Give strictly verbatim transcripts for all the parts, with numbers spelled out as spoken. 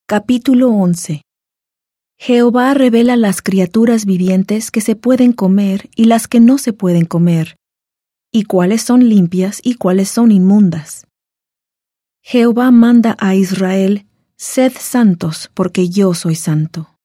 Capítulo once. Jehová revela las criaturas vivientes que se pueden comer y las que no se pueden comer, y cuáles son limpias y cuáles son inmundas. Jehová manda a Israel: sed santos, porque yo soy santo.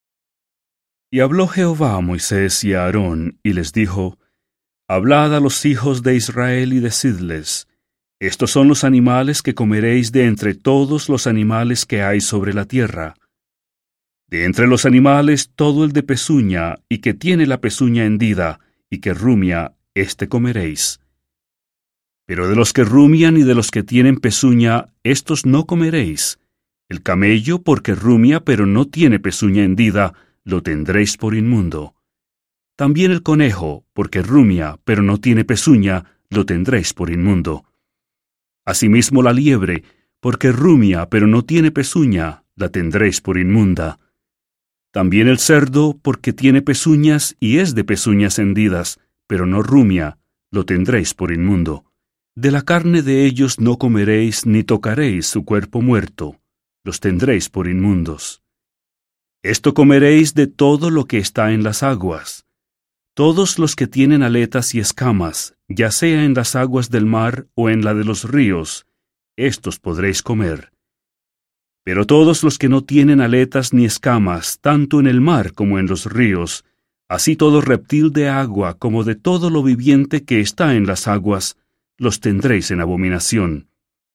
Y habló Jehová a Moisés y a Aarón, y les dijo: Hablad a los hijos de Israel y decidles: Estos son los animales que comeréis de entre todos los animales que hay sobre la tierra. De entre los animales todo el de pezuña, y que tiene la pezuña hendida, y que rumia, éste comeréis. Pero de los que rumian y de los que tienen pezuña, estos no comeréis. El camello, porque rumia pero no tiene pezuña hendida, lo tendréis por inmundo. También el conejo, porque rumia pero no tiene pezuña, lo tendréis por inmundo. Asimismo la liebre, porque rumia pero no tiene pezuña, la tendréis por inmunda. También el cerdo, porque tiene pezuñas y es de pezuñas hendidas, pero no rumia, lo tendréis por inmundo. De la carne de ellos no comeréis ni tocaréis su cuerpo muerto, los tendréis por inmundos. Esto comeréis de todo lo que está en las aguas. Todos los que tienen aletas y escamas, ya sea en las aguas del mar o en la de los ríos, estos podréis comer. Pero todos los que no tienen aletas ni escamas, tanto en el mar como en los ríos, así todo reptil de agua como de todo lo viviente que está en las aguas, los tendréis en abominación.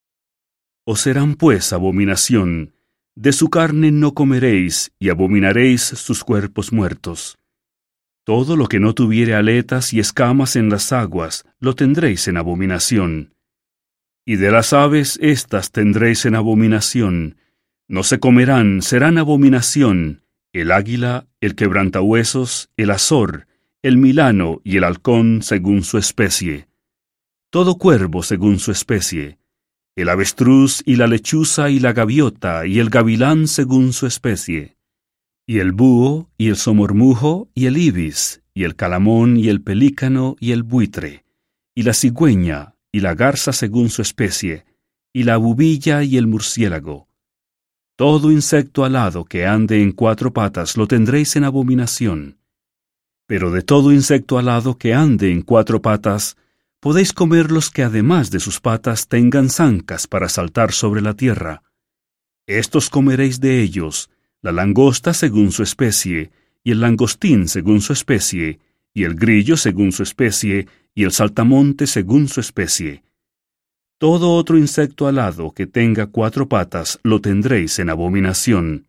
Os serán pues abominación, de su carne no comeréis, y abominaréis sus cuerpos muertos. Todo lo que no tuviere aletas y escamas en las aguas, lo tendréis en abominación. Y de las aves éstas tendréis en abominación. No se comerán, serán abominación, el águila, el quebrantahuesos, el azor, el milano y el halcón según su especie. Todo cuervo según su especie. El avestruz y la lechuza y la gaviota y el gavilán según su especie. Y el búho, y el somormujo, y el ibis, y el calamón, y el pelícano, y el buitre, y la cigüeña, y la garza según su especie, y la bubilla, y el murciélago. Todo insecto alado que ande en cuatro patas lo tendréis en abominación. Pero de todo insecto alado que ande en cuatro patas, podéis comer los que además de sus patas tengan zancas para saltar sobre la tierra. Estos comeréis de ellos, la langosta según su especie, y el langostín según su especie, y el grillo según su especie, y el saltamonte según su especie. Todo otro insecto alado que tenga cuatro patas lo tendréis en abominación.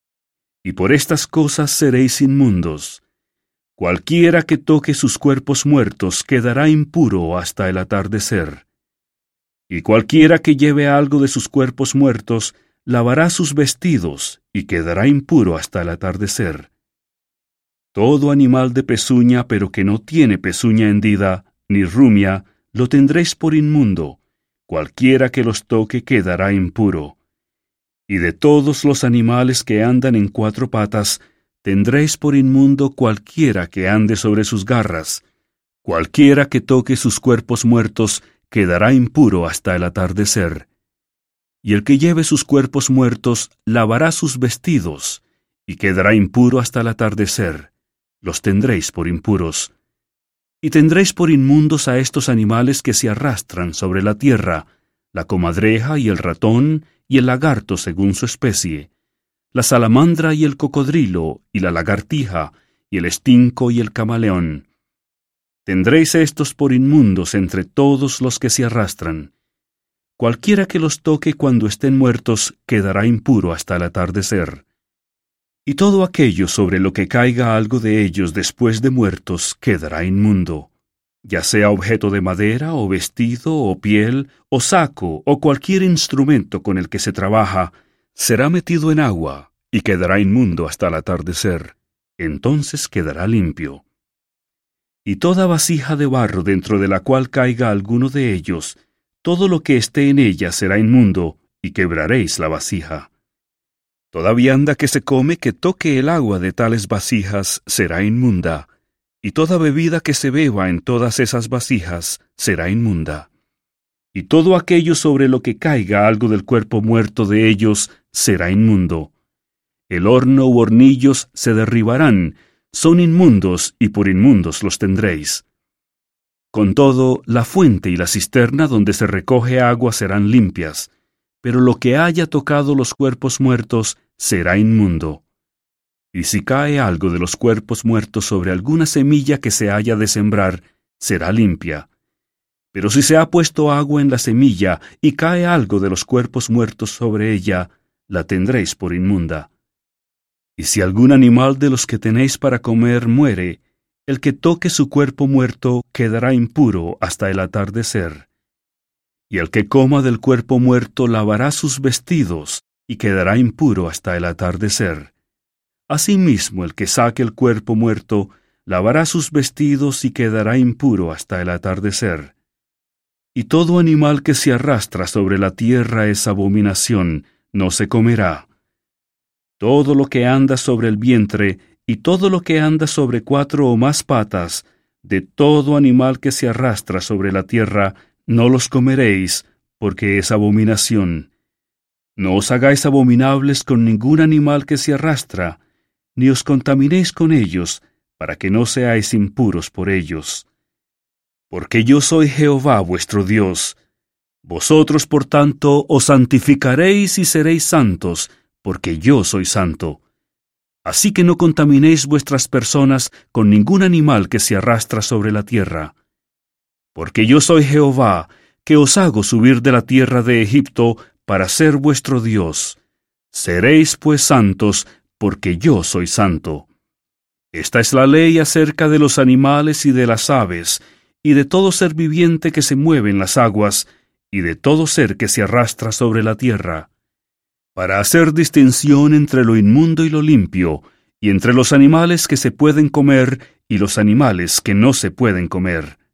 Y por estas cosas seréis inmundos. Cualquiera que toque sus cuerpos muertos quedará impuro hasta el atardecer. Y cualquiera que lleve algo de sus cuerpos muertos lavará sus vestidos y quedará impuro hasta el atardecer. Todo animal de pezuña pero que no tiene pezuña hendida, ni rumia, lo tendréis por inmundo. Cualquiera que los toque quedará impuro. Y de todos los animales que andan en cuatro patas, tendréis por inmundo cualquiera que ande sobre sus garras. Cualquiera que toque sus cuerpos muertos quedará impuro hasta el atardecer. Y el que lleve sus cuerpos muertos lavará sus vestidos, y quedará impuro hasta el atardecer. Los tendréis por impuros. Y tendréis por inmundos a estos animales que se arrastran sobre la tierra, la comadreja y el ratón y el lagarto según su especie, la salamandra y el cocodrilo y la lagartija y el estinco y el camaleón. Tendréis estos por inmundos entre todos los que se arrastran. Cualquiera que los toque cuando estén muertos quedará impuro hasta el atardecer. Y todo aquello sobre lo que caiga algo de ellos después de muertos quedará inmundo, ya sea objeto de madera, o vestido, o piel, o saco, o cualquier instrumento con el que se trabaja, será metido en agua, y quedará inmundo hasta el atardecer. Entonces quedará limpio. Y toda vasija de barro dentro de la cual caiga alguno de ellos, todo lo que esté en ella será inmundo, y quebraréis la vasija. Toda vianda que se come que toque el agua de tales vasijas será inmunda, y toda bebida que se beba en todas esas vasijas será inmunda. Y todo aquello sobre lo que caiga algo del cuerpo muerto de ellos será inmundo, El horno u hornillos se derribarán, son inmundos y por inmundos los tendréis. Con todo, la fuente y la cisterna donde se recoge agua serán limpias, pero lo que haya tocado los cuerpos muertos será inmundo. Y si cae algo de los cuerpos muertos sobre alguna semilla que se haya de sembrar, será limpia. Pero si se ha puesto agua en la semilla y cae algo de los cuerpos muertos sobre ella, la tendréis por inmunda. Y si algún animal de los que tenéis para comer muere, el que toque su cuerpo muerto quedará impuro hasta el atardecer. Y el que coma del cuerpo muerto lavará sus vestidos y quedará impuro hasta el atardecer. Asimismo, el que saque el cuerpo muerto lavará sus vestidos y quedará impuro hasta el atardecer. Y todo animal que se arrastra sobre la tierra es abominación, no se comerá. Todo lo que anda sobre el vientre y todo lo que anda sobre cuatro o más patas, de todo animal que se arrastra sobre la tierra, no los comeréis, porque es abominación. No os hagáis abominables con ningún animal que se arrastra, ni os contaminéis con ellos, para que no seáis impuros por ellos. Porque yo soy Jehová vuestro Dios. Vosotros, por tanto, os santificaréis y seréis santos, porque yo soy santo. Así que no contaminéis vuestras personas con ningún animal que se arrastra sobre la tierra. Porque yo soy Jehová, que os hago subir de la tierra de Egipto para ser vuestro Dios. Seréis pues santos, porque yo soy santo. Esta es la ley acerca de los animales y de las aves, y de todo ser viviente que se mueve en las aguas, y de todo ser que se arrastra sobre la tierra, para hacer distinción entre lo inmundo y lo limpio, y entre los animales que se pueden comer y los animales que no se pueden comer.